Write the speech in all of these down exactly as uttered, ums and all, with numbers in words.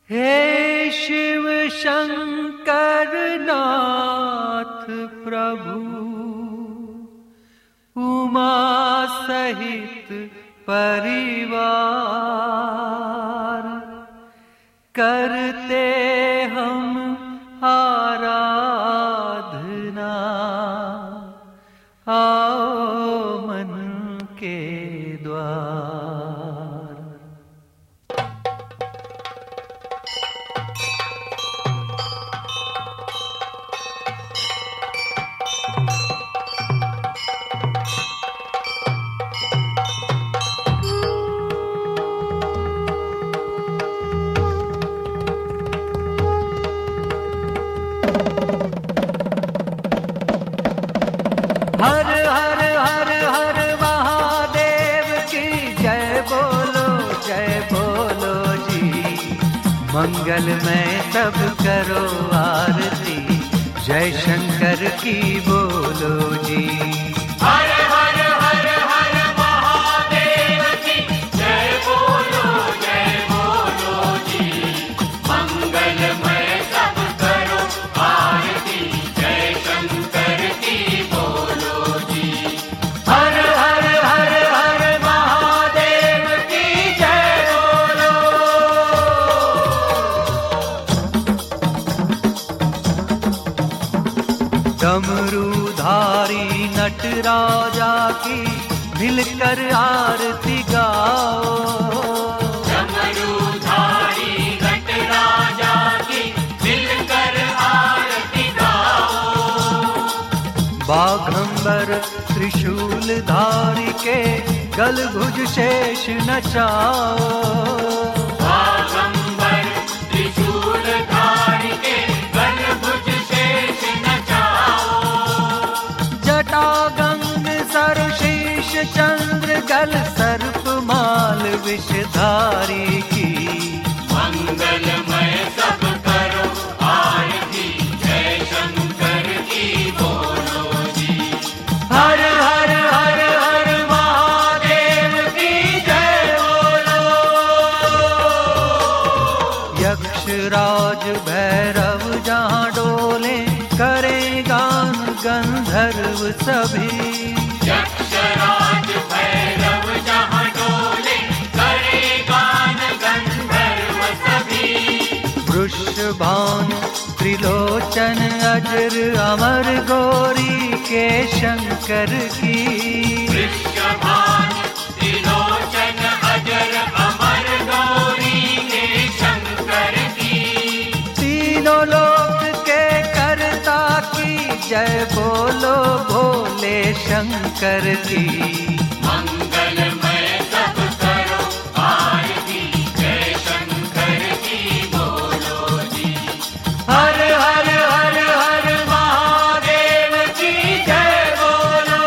हे शिव शंकर नाथ प्रभु, उमा सहित परिवार, करते हम आराधना, आओ मन के द्वार। हर हर हर हर महादेव की जय बोलो, जय बोलो जी। मंगल में सब करो आरती, जय शंकर की बोलो जी। हर हर हर हर महादेव की जय बोलो, जय बोलो जी। मंगल में सब करो आरती, जय शंकर की बोलो जी। हर हर हर हर महादेव की जय बोलो। डमरूधारी नटराजा की मिलकर आरती गाओ, डमरूधारी नटराजा की मिलकर आरती गाओ। बाघंबर त्रिशूलधारी के गलभुज शेष नचाओ, बाघंबर त्रिशूलधारी के गलभुज शेष नचाओ। जटागंग सरशीष चंद्र गल सर्पमाल विषधारी की। मंगलमय सब करो आरती, जय शंकर की बोलो जी। हर हर हर हर महादेव की जय बोलो। यक्षराज भैरव जहाँ डोले, करे गान गंधर्व सभी। यक्षराज भैरव जहाँ डोले, करे गान गंधर्व सभी। वृषभानु त्रिलोचन अजर अमर गौरी के शंकर की। वृषभानु त्रिलोचन अजर अमर गौरी के शंकर की। तीनों लोक के कर्ता की जय बोलो, भोले शंकर की। मंगलमय सब करो आरती, जय शंकर की बोलो जी। हर हर हर हर महादेव की जय बोलो।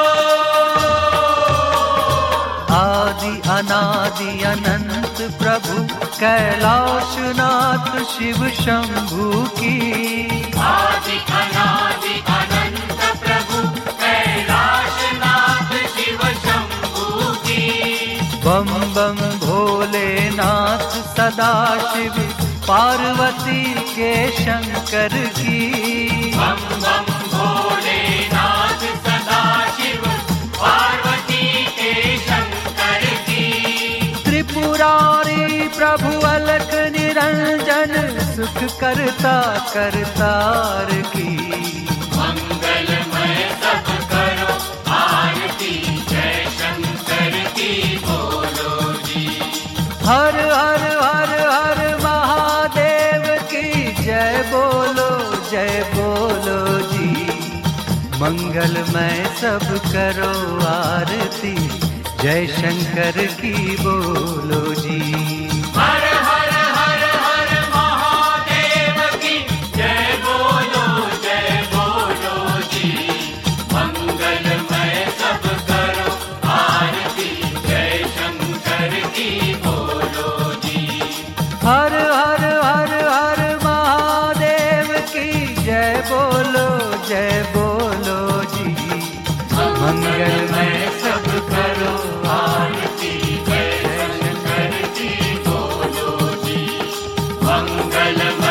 आदि अनादि अनंत प्रभु कैलाशनाथ शिव शंभू की। आदि अनादि अनंत प्रभु कैलाशनाथ शिव शंभू की। बम बम भोलेनाथ सदाशिव पार्वती के शंकर की। बम बम भोलेनाथ सदाशिव पार्वती के शंकर की। त्रिपुरारी प्रभु अलख निरंजन सुख करता करतार की। मंगलमय सब करो आरती, जय शंकर की बोलो जी। हर हर हर हर महादेव की जय बोलो, जय बोलो जी। मंगलमय सब करो आरती, जय शंकर की बोलो जी। हर हर हर हर महादेव की जय बोलो, जय बोलो जी। मंगलमय सब करो आरती, जय शंकर की बोलो जी। हर हर हर हर महादेव की जय बोलो, जय बोलो जी। मंगलमय सब करो आरती, जय शंकर की बोलो जी। मंगल बल